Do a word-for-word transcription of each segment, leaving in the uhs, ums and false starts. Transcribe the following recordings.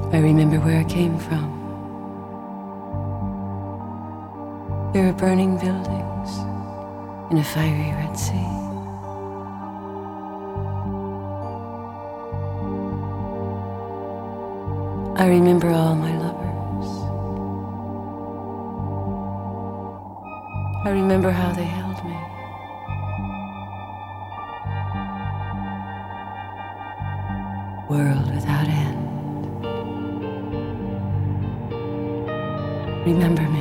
I remember where I came from. There are burning buildings in a fiery Red Sea. I remember all my lovers. I remember how they held me. World without end. Remember me.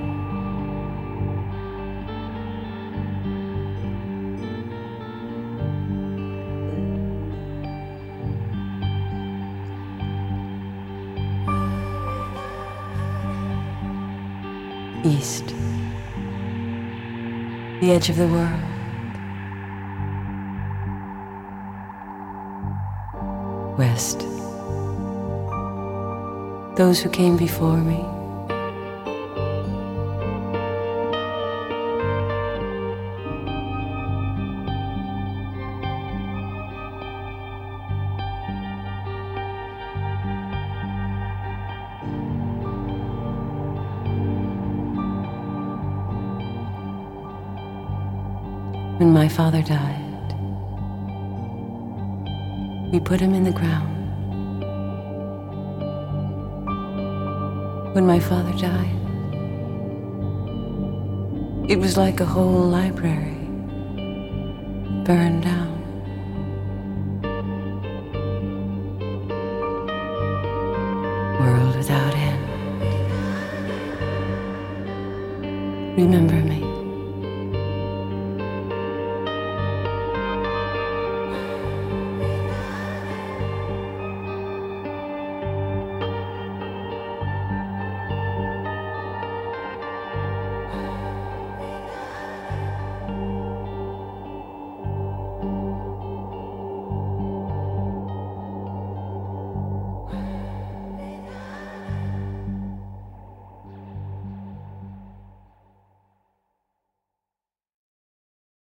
East, the edge of the world. West, those who came before me. When my father died, we put him in the ground. When my father died, it was like a whole library burned down. World without end. Remember me.